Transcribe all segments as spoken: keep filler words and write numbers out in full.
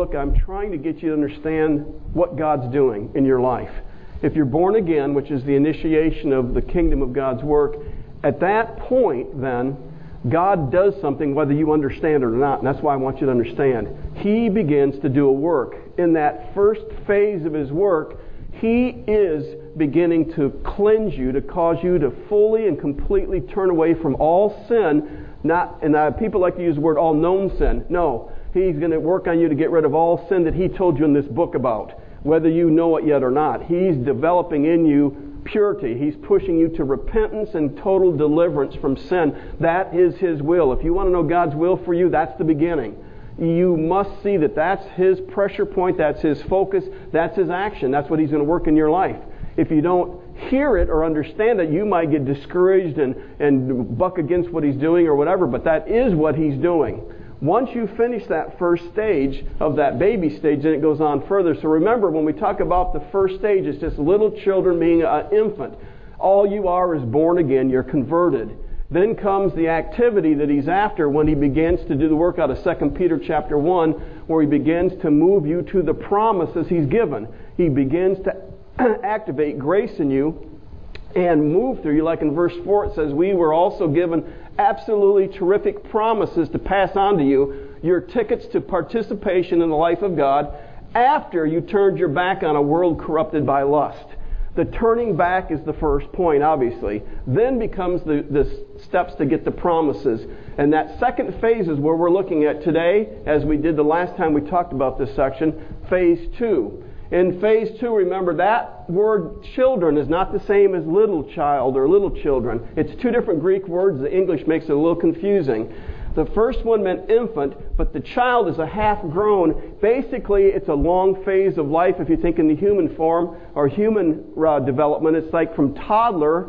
look, I'm trying to get you to understand what God's doing in your life. If you're born again, which is the initiation of the kingdom of God's work, at that point, then, God does something whether you understand it or not. And that's why I want you to understand. He begins to do a work. In that first phase of His work, He is beginning to cleanse you, to cause you to fully and completely turn away from all sin. Not, and uh, people like to use the word all known sin. No, He's going to work on you to get rid of all sin that He told you in this book about, whether you know it yet or not. He's developing in you purity. He's pushing you to repentance and total deliverance from sin. That is His will. If you want to know God's will for you, that's the beginning. You must see that that's His pressure point, that's His focus, that's His action. That's what He's going to work in your life. If you don't hear it or understand it, you might get discouraged and, and buck against what He's doing or whatever, but that is what He's doing. Once you finish that first stage of that baby stage, then it goes on further. So remember, when we talk about the first stage, it's just little children being an infant. All you are is born again. You're converted. Then comes the activity that He's after when He begins to do the work out of Second Peter chapter one, where He begins to move you to the promises He's given. He begins to activate grace in you and move through you. Like in verse four, it says, we were also given absolutely terrific promises to pass on to you, your tickets to participation in the life of God after you turned your back on a world corrupted by lust. The turning back is the first point, obviously. Then becomes the, the steps to get the promises. And that second phase is where we're looking at today, as we did the last time we talked about this section, phase two. In phase two, remember that word children is not the same as little child or little children. It's two different Greek words. The English makes it a little confusing. The first one meant infant, but the child is a half-grown. Basically, it's a long phase of life. If you think in the human form or human uh, development, it's like from toddler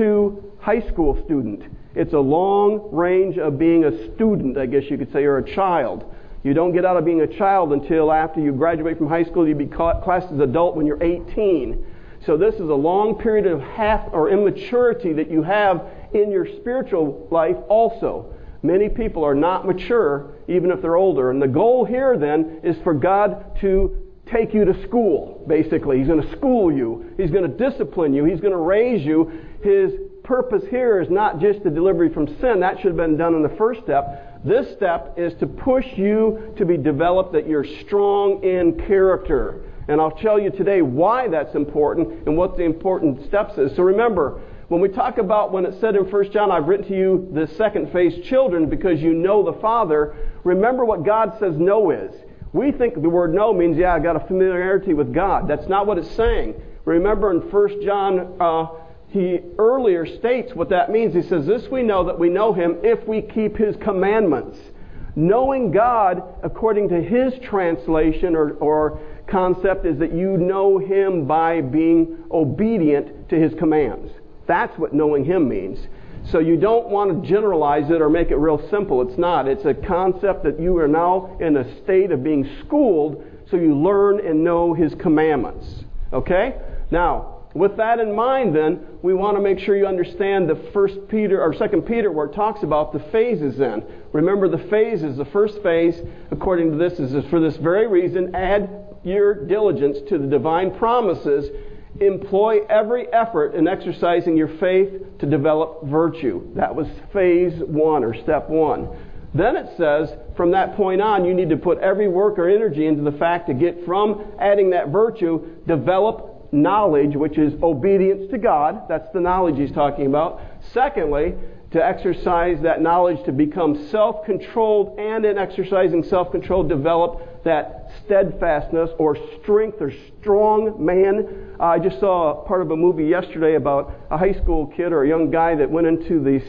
to high school student. It's a long range of being a student, I guess you could say, or a child. You don't get out of being a child until after you graduate from high school. You be classed as adult when you're eighteen. So this is a long period of half or immaturity that you have in your spiritual life also. Many people are not mature even if they're older. And the goal here then is for God to take you to school, basically. He's going to school you. He's going to discipline you. He's going to raise you. His purpose here is not just the delivery from sin. That should have been done in the first step. This step is to push you to be developed, that you're strong in character. And I'll tell you today why that's important and what the important steps is. So remember, when we talk about when it said in First John, I've written to you the second phase children because you know the Father, remember what God says know is. We think the word know means, yeah, I got a familiarity with God. That's not what it's saying. Remember in First John, uh, he earlier states what that means. He says, this we know that we know Him if we keep His commandments. Knowing God, according to His translation or, or concept, is that you know Him by being obedient to His commands. That's what knowing Him means. So you don't want to generalize it or make it real simple. It's not. It's a concept that you are now in a state of being schooled so you learn and know His commandments. Okay? Now, with that in mind, then, we want to make sure you understand the First Peter or Second Peter, where it talks about the phases. Then, remember the phases. The first phase, according to this, is for this very reason: add your diligence to the divine promises. Employ every effort in exercising your faith to develop virtue. That was phase one or step one. Then it says, from that point on, you need to put every work or energy into the fact to get from adding that virtue, develop knowledge, which is obedience to God. That's the knowledge he's talking about. Secondly, to exercise that knowledge to become self-controlled, and in exercising self-control, develop that steadfastness or strength or strong man. Uh, I just saw part of a movie yesterday about a high school kid or a young guy that went into the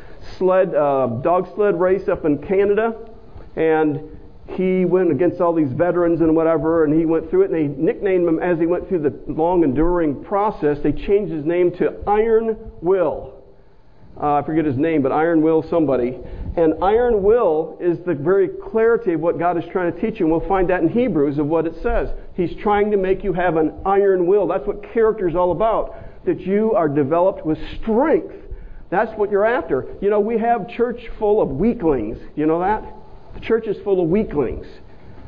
sled, uh, dog sled race up in Canada, and he went against all these veterans and whatever, and he went through it, and they nicknamed him, as he went through the long, enduring process, they changed his name to Iron Will. Uh, I forget his name, but Iron Will somebody. And Iron Will is the very clarity of what God is trying to teach you, and we'll find that in Hebrews of what it says. He's trying to make you have an iron will. That's what character is all about, that you are developed with strength. That's what you're after. You know, we have church full of weaklings. You know that? The church is full of weaklings.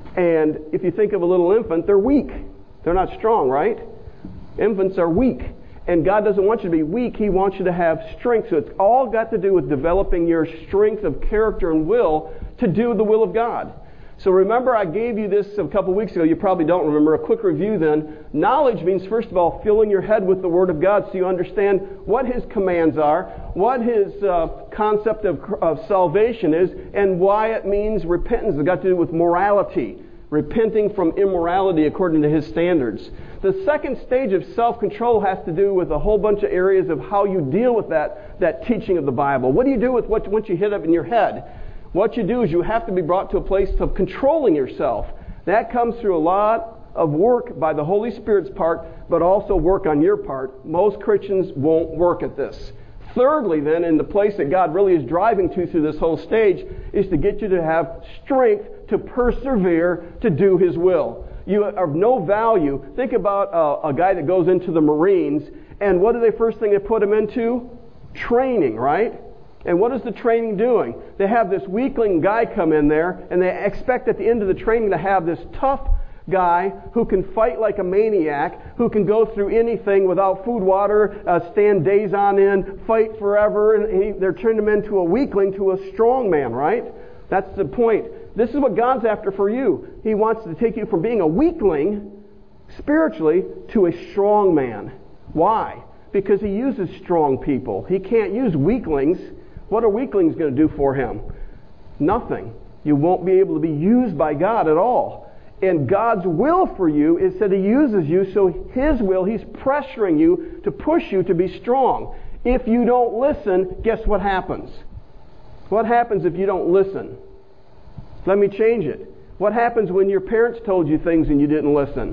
And if you think of a little infant, they're weak. They're not strong, right? Infants are weak. And God doesn't want you to be weak. He wants you to have strength. So it's all got to do with developing your strength of character and will to do the will of God. So remember, I gave you this a couple weeks ago. You probably don't remember. A quick review then. Knowledge means, first of all, filling your head with the Word of God so you understand what His commands are, what His uh, concept of, of salvation is, and why it means repentance. It's got to do with morality, repenting from immorality according to His standards. The second stage of self-control has to do with a whole bunch of areas of how you deal with that, that teaching of the Bible. What do you do with what once you hit up in your head? What you do is you have to be brought to a place of controlling yourself. That comes through a lot of work by the Holy Spirit's part, but also work on your part. Most Christians won't work at this. Thirdly, then, in the place that God really is driving to through this whole stage, is to get you to have strength to persevere to do His will. You are of no value. Think about a, a guy that goes into the Marines, and what do they first thing they put him into? Training, right? And what is the training doing? They have this weakling guy come in there, and they expect at the end of the training to have this tough guy who can fight like a maniac, who can go through anything without food, water, uh, stand days on end, fight forever, and he, they're turning him into a weakling to a strong man, right? That's the point. This is what God's after for you. He wants to take you from being a weakling, spiritually, to a strong man. Why? Because He uses strong people. He can't use weaklings. What are weaklings going to do for Him? Nothing. You won't be able to be used by God at all. And God's will for you is that He uses you, so His will, He's pressuring you to push you to be strong. If you don't listen, guess what happens? What happens if you don't listen? Let me change it. What happens when your parents told you things and you didn't listen?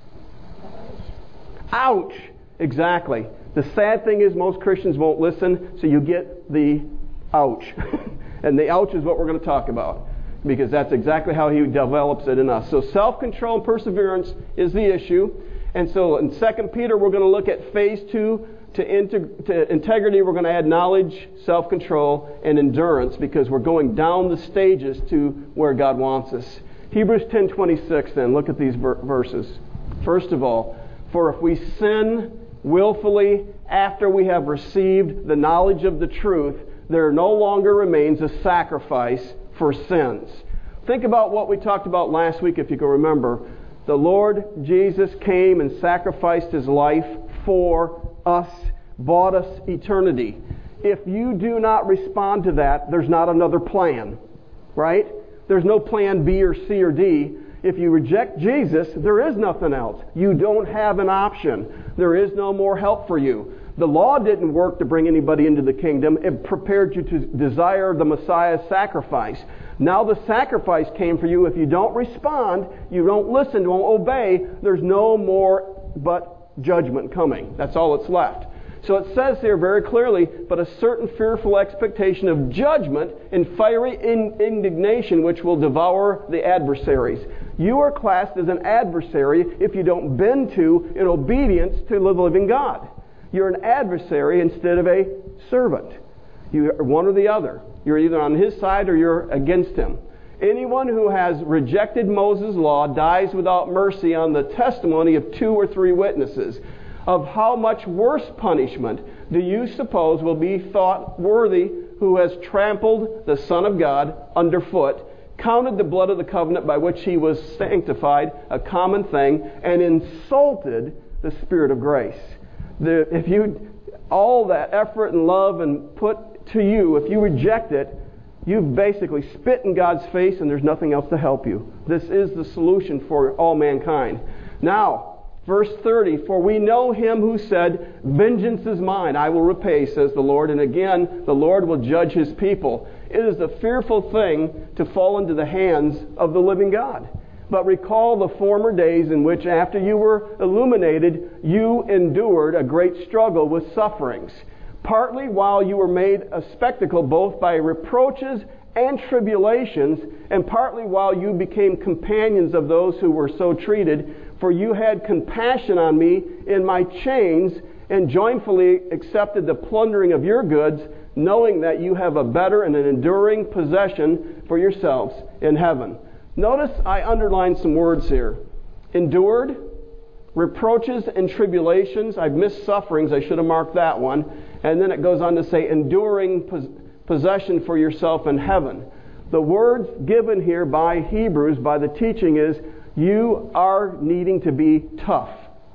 Ouch! Exactly. The sad thing is most Christians won't listen, so you get the ouch. And the ouch is what we're going to talk about, because that's exactly how He develops it in us. So self-control and perseverance is the issue. And so in Second Peter, we're going to look at phase two. To, integ- to integrity, we're going to add knowledge, self-control, and endurance, because we're going down the stages to where God wants us. Hebrews ten twenty-six, then, look at these ver- verses. First of all, for if we sin willfully after we have received the knowledge of the truth, there no longer remains a sacrifice for sins. Think about what we talked about last week, if you can remember. The Lord Jesus came and sacrificed His life for us, bought us eternity. If you do not respond to that, there's not another plan, right? There's no plan B or C or D. If you reject Jesus, there is nothing else. You don't have an option. There is no more help for you. The law didn't work to bring anybody into the kingdom. It prepared you to desire the Messiah's sacrifice. Now the sacrifice came for you. If you don't respond, you don't listen, don't obey, there's no more but judgment coming. That's all that's left. So it says here very clearly, but a certain fearful expectation of judgment and fiery in- indignation which will devour the adversaries. You are classed as an adversary if you don't bend to in obedience to the living God. You're an adversary instead of a servant. You're one or the other. You're either on His side or you're against Him. Anyone who has rejected Moses' law dies without mercy on the testimony of two or three witnesses. Of how much worse punishment do you suppose will be thought worthy who has trampled the Son of God underfoot, counted the blood of the covenant by which He was sanctified a common thing, and insulted the Spirit of grace? The, if you all that effort and love and put to you, if you reject it, you've basically spit in God's face and there's nothing else to help you. This is the solution for all mankind. Now, verse thirty, for we know Him who said, vengeance is mine, I will repay, says the Lord. And again, the Lord will judge His people. It is a fearful thing to fall into the hands of the living God. But recall the former days in which, after you were illuminated, you endured a great struggle with sufferings, partly while you were made a spectacle both by reproaches and tribulations, and partly while you became companions of those who were so treated. For you had compassion on me in my chains, and joyfully accepted the plundering of your goods, knowing that you have a better and an enduring possession for yourselves in heaven. Notice I underlined some words here. Endured, reproaches and tribulations. I've missed sufferings. I should have marked that one. And then it goes on to say enduring pos- possession for yourself in heaven. The words given here by Hebrews, by the teaching, is you are needing to be tough.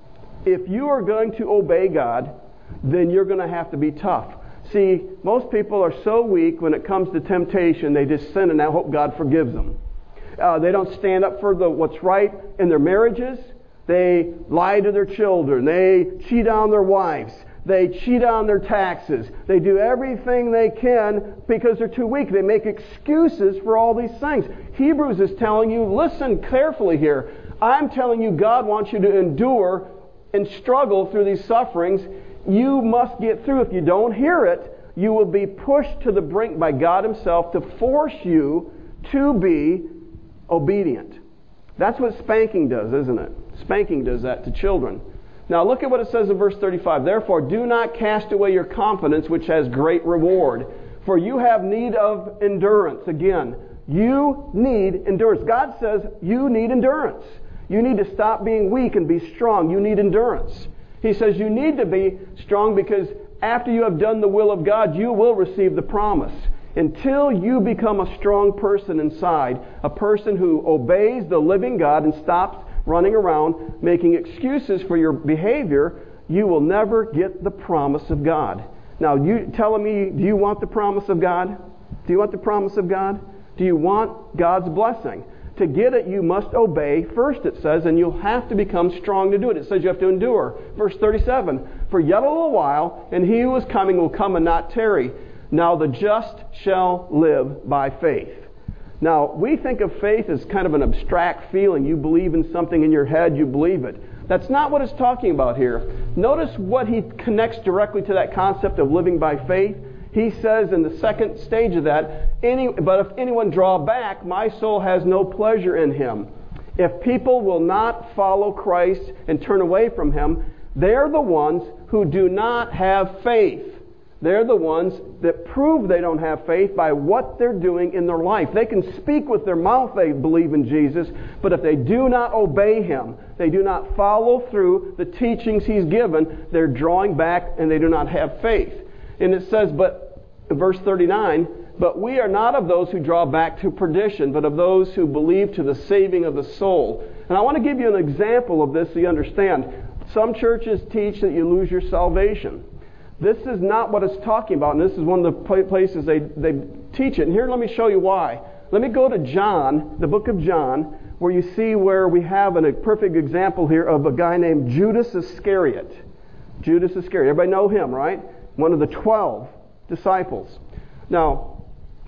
If you are going to obey God, then you're going to have to be tough. See, most people are so weak when it comes to temptation, they just sin and now hope God forgives them. Uh, they don't stand up for the what's right in their marriages. They lie to their children. They cheat on their wives. They cheat on their taxes. They do everything they can because they're too weak. They make excuses for all these things. Hebrews is telling you, listen carefully here. I'm telling you God wants you to endure and struggle through these sufferings. You must get through. If you don't hear it, you will be pushed to the brink by God Himself to force you to be obedient. That's what spanking does, isn't it? Spanking does that to children. Now look at what it says in verse thirty-five. Therefore, do not cast away your confidence, which has great reward. For you have need of endurance. Again, you need endurance. God says you need endurance. You need to stop being weak and be strong. You need endurance. He says you need to be strong because after you have done the will of God, you will receive the promise. Until you become a strong person inside, a person who obeys the living God and stops running around making excuses for your behavior, you will never get the promise of God. Now, you telling me, do you want the promise of God? Do you want the promise of God? Do you want God's blessing? To get it, you must obey first, it says, and you'll have to become strong to do it. It says you have to endure. Verse thirty-seven, for yet a little while, and He who is coming will come and not tarry. Now the just shall live by faith. Now, we think of faith as kind of an abstract feeling. You believe in something in your head, you believe it. That's not what it's talking about here. Notice what he connects directly to that concept of living by faith. He says in the second stage of that, any, but if anyone draw back, my soul has no pleasure in him. If people will not follow Christ and turn away from Him, they're the ones who do not have faith. They're the ones that prove they don't have faith by what they're doing in their life. They can speak with their mouth they believe in Jesus, but if they do not obey Him, they do not follow through the teachings He's given, they're drawing back and they do not have faith. And it says, but verse thirty-nine, but we are not of those who draw back to perdition, but of those who believe to the saving of the soul. And I want to give you an example of this so you understand. Some churches teach that you lose your salvation. This is not what it's talking about, and this is one of the places they, they teach it. And here, let me show you why. Let me go to John, the book of John, where you see where we have an, a perfect example here of a guy named Judas Iscariot. Judas Iscariot. Everybody know him, right? One of the twelve disciples. Now,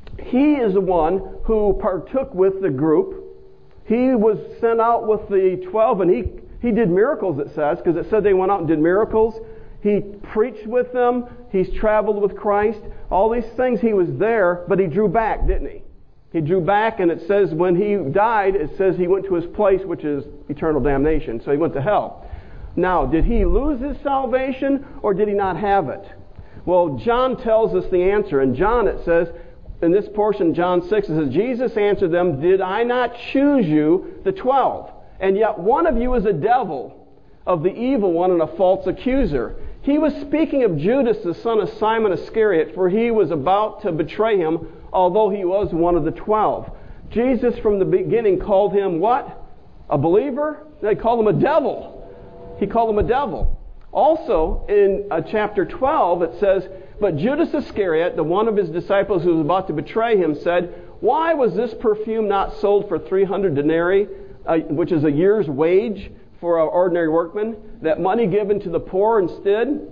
he is the one who partook with the group. He was sent out with the twelve, and he, he did miracles, it says, because it said they went out and did miracles. He preached with them. He's traveled with Christ. All these things, he was there, but he drew back, didn't he? He drew back, and it says when he died, it says he went to his place, which is eternal damnation. So he went to hell. Now, did he lose his salvation, or did he not have it? Well, John tells us the answer. In John, it says, in this portion, John six, it says, Jesus answered them, did I not choose you, the twelve? And yet one of you is a devil, of the evil one and a false accuser. He was speaking of Judas, the son of Simon Iscariot, for he was about to betray Him, although he was one of the twelve. Jesus from the beginning called him what? A believer? They called him a devil. He called him a devil. Also, in uh, chapter twelve, it says, but Judas Iscariot, the one of his disciples who was about to betray Him, said, why was this perfume not sold for three hundred denarii, uh, which is a year's wage for an ordinary workman, that money given to the poor instead?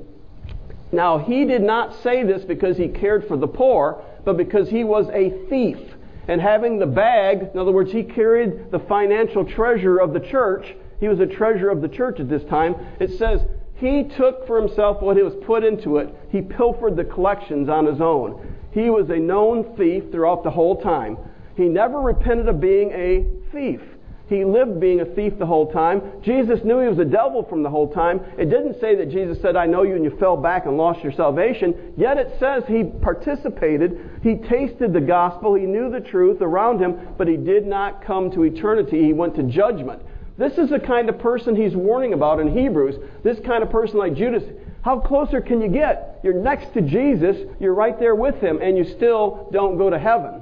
Now, he did not say this because he cared for the poor, but because he was a thief. And having the bag, in other words, he carried the financial treasure of the church. He was a treasurer of the church at this time. It says he took for himself what was put into it. He pilfered the collections on his own. He was a known thief throughout the whole time. He never repented of being a thief. He lived being a thief the whole time. Jesus knew he was a devil from the whole time. It didn't say that Jesus said, I know you, and you fell back and lost your salvation. Yet it says he participated. He tasted the gospel. He knew the truth around him, but he did not come to eternity. He went to judgment. This is the kind of person he's warning about in Hebrews. This kind of person like Judas. How closer can you get? You're next to Jesus. You're right there with him, and you still don't go to heaven.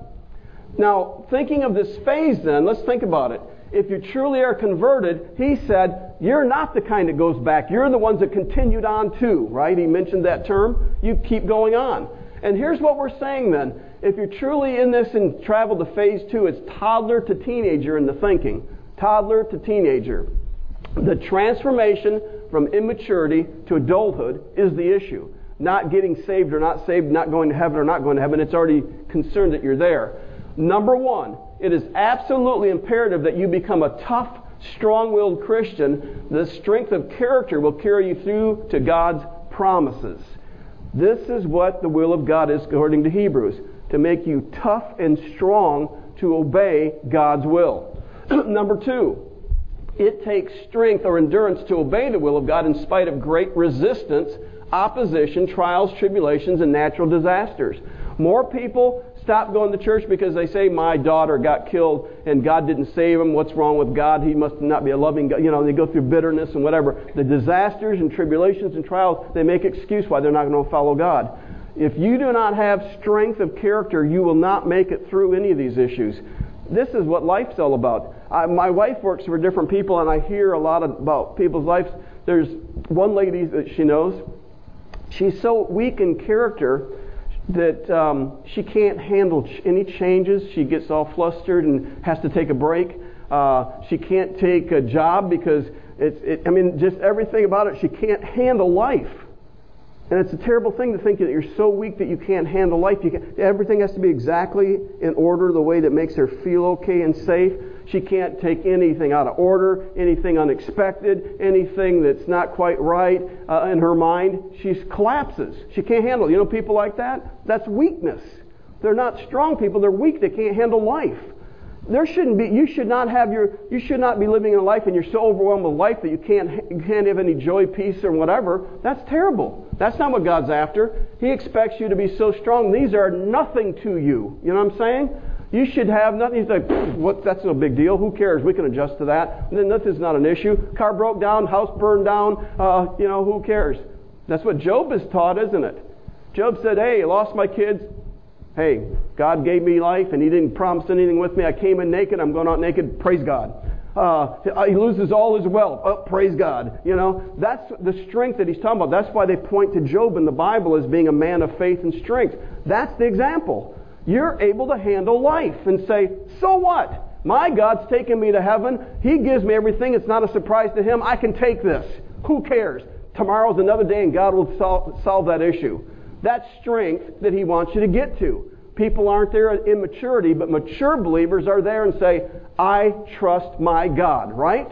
Now, thinking of this phase then, let's think about it. If you truly are converted, he said, you're not the kind that goes back. You're the ones that continued on too, right? He mentioned that term. You keep going on. And here's what we're saying then. If you're truly in this and travel to phase two, it's toddler to teenager in the thinking. Toddler to teenager. The transformation from immaturity to adulthood is the issue. Not getting saved or not saved, not going to heaven or not going to heaven. It's already concerned that you're there. Number one, it is absolutely imperative that you become a tough, strong-willed Christian. The strength of character will carry you through to God's promises. This is what the will of God is according to Hebrews, to make you tough and strong to obey God's will. Number two, it takes strength or endurance to obey the will of God in spite of great resistance, opposition, trials, tribulations, and natural disasters. More people stop going to church because they say, my daughter got killed and God didn't save him. What's wrong with God? He must not be a loving God. You know, they go through bitterness and whatever. The disasters and tribulations and trials, they make excuse why they're not going to follow God. If you do not have strength of character, you will not make it through any of these issues. This is what life's all about. I, my wife works for different people, and I hear a lot about people's lives. There's one lady that she knows. She's so weak in character that um, she can't handle ch- any changes. She gets all flustered and has to take a break. Uh, she can't take a job because it's, it, I mean, just everything about it, she can't handle life. And it's a terrible thing to think that you're so weak that you can't handle life. You can, everything has to be exactly in order, the way that makes her feel okay and safe. She can't take anything out of order, anything unexpected, anything that's not quite right uh, in her mind. She collapses. She can't handle it. You know people like that? That's weakness. They're not strong people. They're weak. They can't handle life. There shouldn't be. You should not have your. You should not be living in a life and you're so overwhelmed with life that you can't. You can't have any joy, peace, or whatever. That's terrible. That's not what God's after. He expects you to be so strong. These are nothing to you. You know what I'm saying? You should have nothing. He's like, what? That's no big deal. Who cares? We can adjust to that. And then nothing's not an issue. Car broke down, house burned down. Uh, you know, who cares? That's what Job is taught, isn't it? Job said, hey, I lost my kids. Hey, God gave me life and He didn't promise anything with me. I came in naked. I'm going out naked. Praise God. Uh, he loses all his wealth. Oh, praise God. You know, that's the strength that he's talking about. That's why they point to Job in the Bible as being a man of faith and strength. That's the example. You're able to handle life and say, so what? My God's taken me to heaven. He gives me everything. It's not a surprise to Him. I can take this. Who cares? Tomorrow's another day and God will sol- solve that issue. That's strength that He wants you to get to. People aren't there in immaturity, but mature believers are there and say, I trust my God, right?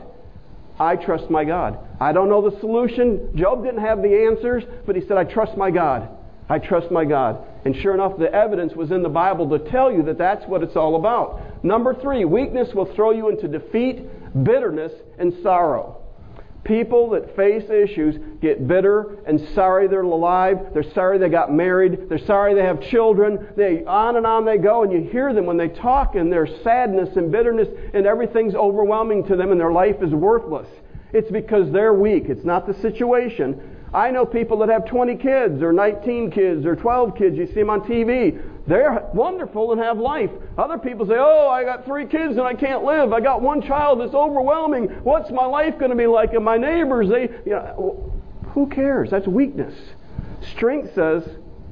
I trust my God. I don't know the solution. Job didn't have the answers, but he said, I trust my God. I trust my God. And sure enough, the evidence was in the Bible to tell you that that's what it's all about. Number three, weakness will throw you into defeat, bitterness, and sorrow. People that face issues get bitter and sorry they're alive. They're sorry they got married. They're sorry they have children. They on and on they go, and you hear them when they talk, and their sadness and bitterness and everything's overwhelming to them, and their life is worthless. It's because they're weak. It's not the situation. I know people that have twenty kids or nineteen kids or twelve kids. You see them on T V. They're wonderful and have life. Other people say, oh, I got three kids and I can't live. I got one child that's overwhelming. What's my life going to be like? And my neighbors, they, you know, who cares? That's weakness. Strength says,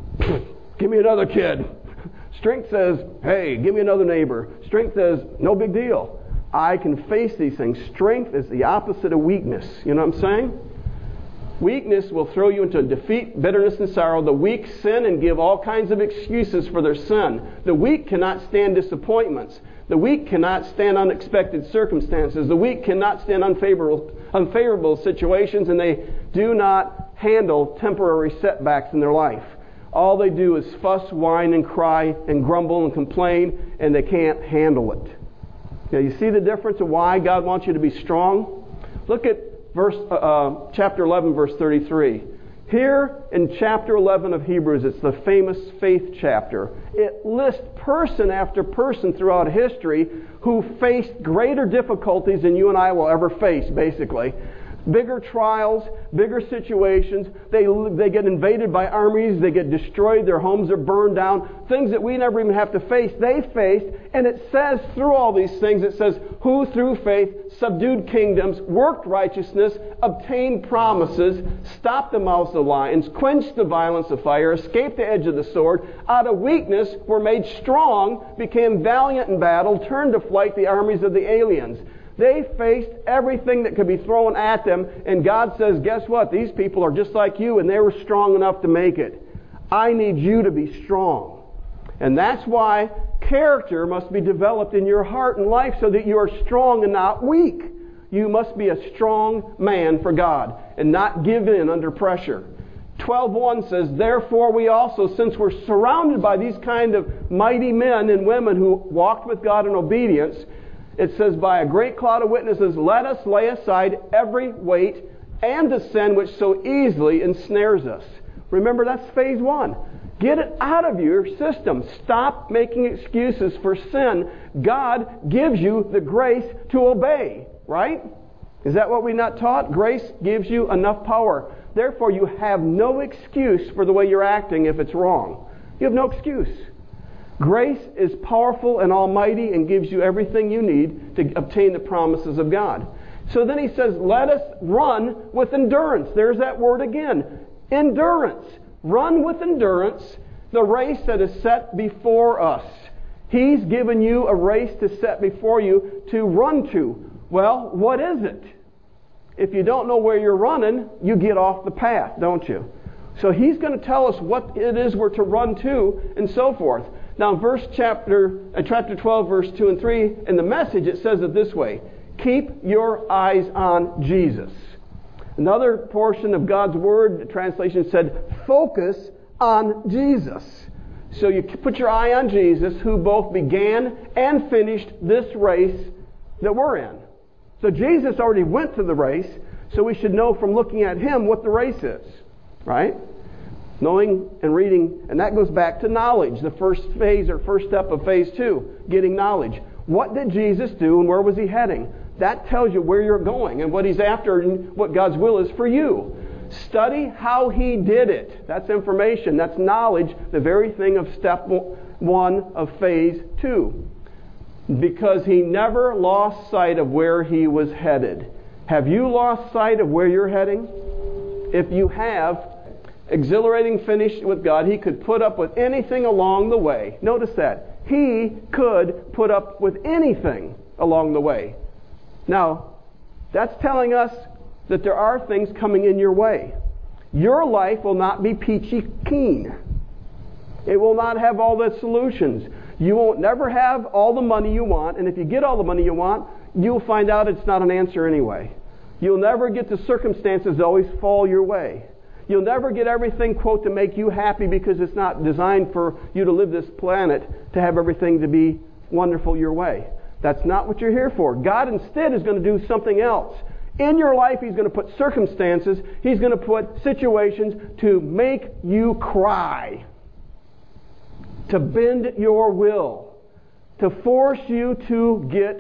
give me another kid. Strength says, hey, give me another neighbor. Strength says, no big deal. I can face these things. Strength is the opposite of weakness. You know what I'm saying? Weakness will throw you into defeat, bitterness, and sorrow. The weak sin and give all kinds of excuses for their sin. The weak cannot stand disappointments. The weak cannot stand unexpected circumstances. The weak cannot stand unfavorable, unfavorable situations, and they do not handle temporary setbacks in their life. All they do is fuss, whine, and cry, and grumble and complain, and they can't handle it. Now, you see the difference of why God wants you to be strong? Look at verse, uh, uh, chapter eleven, verse thirty-three. Here in chapter eleven of Hebrews, it's the famous faith chapter. It lists person after person throughout history who faced greater difficulties than you and I will ever face, basically. Bigger trials, bigger situations. They, they get invaded by armies. They get destroyed. Their homes are burned down. Things that we never even have to face, they faced. And it says through all these things, it says, who through faith subdued kingdoms, worked righteousness, obtained promises, stopped the mouths of lions, quenched the violence of fire, escaped the edge of the sword, out of weakness were made strong, became valiant in battle, turned to flight the armies of the aliens. They faced everything that could be thrown at them, and God says, guess what? These people are just like you, and they were strong enough to make it. I need you to be strong. And that's why character must be developed in your heart and life so that you are strong and not weak. You must be a strong man for God and not give in under pressure. twelve one says, therefore we also, since we're surrounded by these kind of mighty men and women who walked with God in obedience, it says, by a great cloud of witnesses, let us lay aside every weight and the sin which so easily ensnares us. Remember, that's phase one. Get it out of your system. Stop making excuses for sin. God gives you the grace to obey, right? Is that what we not taught? Grace gives you enough power. Therefore, you have no excuse for the way you're acting if it's wrong. You have no excuse. Grace is powerful and almighty and gives you everything you need to obtain the promises of God. So then he says, let us run with endurance. There's that word again. Endurance. Run with endurance the race that is set before us. He's given you a race to set before you to run to. Well, what is it? If you don't know where you're running, you get off the path, don't you? So he's going to tell us what it is we're to run to and so forth. Now, verse chapter, uh, chapter twelve, verse two and three, in the Message, it says it this way. Keep your eyes on Jesus. Another portion of God's Word, the translation said, focus on Jesus. So you put your eye on Jesus, who both began and finished this race that we're in. So Jesus already went to the race, so we should know from looking at Him what the race is. Right? Knowing and reading, and that goes back to knowledge, the first phase or first step of phase two, getting knowledge. What did Jesus do and where was He heading? That tells you where you're going and what He's after and what God's will is for you. Study how He did it. That's information. That's knowledge, the very thing of step one of phase two. Because He never lost sight of where He was headed. Have you lost sight of where you're heading? If you have, exhilarating finish with God, He could put up with anything along the way. Notice that. He could put up with anything along the way. Now, that's telling us that there are things coming in your way. Your life will not be peachy keen. It will not have all the solutions. You won't never have all the money you want, and if you get all the money you want, you'll find out it's not an answer anyway. You'll never get the circumstances that always fall your way. You'll never get everything, quote, to make you happy because it's not designed for you to live this planet to have everything to be wonderful your way. That's not what you're here for. God instead is going to do something else. In your life, He's going to put circumstances, He's going to put situations to make you cry, to bend your will, to force you to get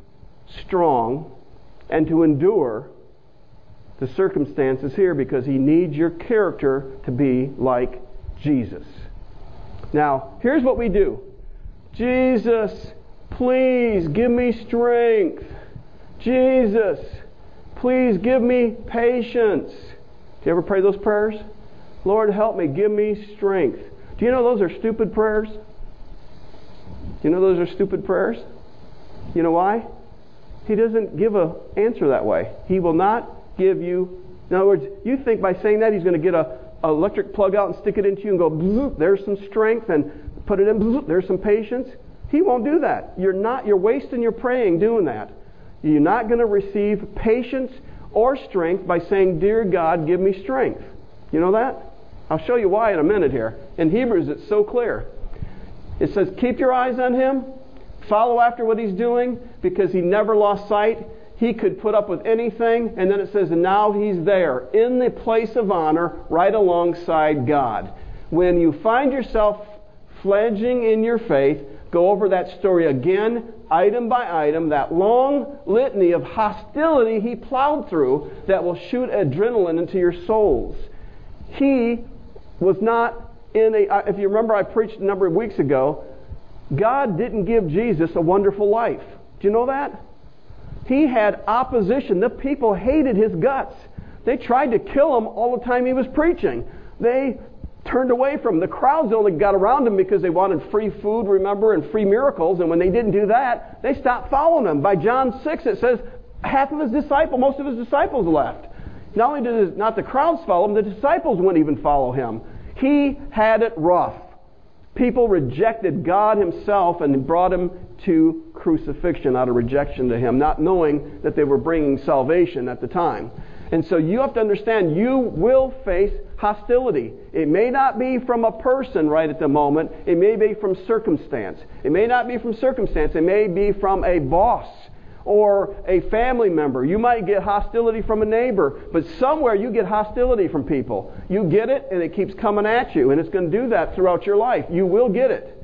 strong and to endure the circumstances here because He needs your character to be like Jesus. Now, here's what we do. Jesus, please give me strength. Jesus, please give me patience. Do you ever pray those prayers? Lord, help me, give me strength. Do you know those are stupid prayers? Do you know those are stupid prayers? You know why? He doesn't give an answer that way. He will not give you, in other words, you think by saying that He's going to get a, a electric plug out and stick it into you and go, bzz, there's some strength, and put it in, bzz, there's some patience. He won't do that. You're not, you're wasting your praying doing that. You're not going to receive patience or strength by saying, dear God, give me strength. You know that? I'll show you why in a minute here. In Hebrews, it's so clear. It says, keep your eyes on Him, follow after what he's doing because he never lost sight. He could put up with anything. And then it says, and now he's there in the place of honor right alongside God. When you find yourself fledging in your faith, go over that story again, item by item, that long litany of hostility he plowed through that will shoot adrenaline into your souls. He was not in a, if you remember I preached a number of weeks ago, God didn't give Jesus a wonderful life. Do you know that? He had opposition. The people hated his guts. They tried to kill him all the time he was preaching. They turned away from him. The crowds only got around him because they wanted free food, remember, and free miracles. And when they didn't do that, they stopped following him. By John six, it says half of his disciples, most of his disciples left. Not only did his, not the crowds follow him, the disciples wouldn't even follow him. He had it rough. People rejected God himself and brought him to crucifixion out of rejection to him, not knowing that they were bringing salvation at the time. And so you have to understand, you will face hostility. It may not be from a person right at the moment. It may be from circumstance. It may not be from circumstance. It may be from a boss or a family member. You might get hostility from a neighbor, but somewhere you get hostility from people. You get it, and it keeps coming at you, and it's going to do that throughout your life. You will get it.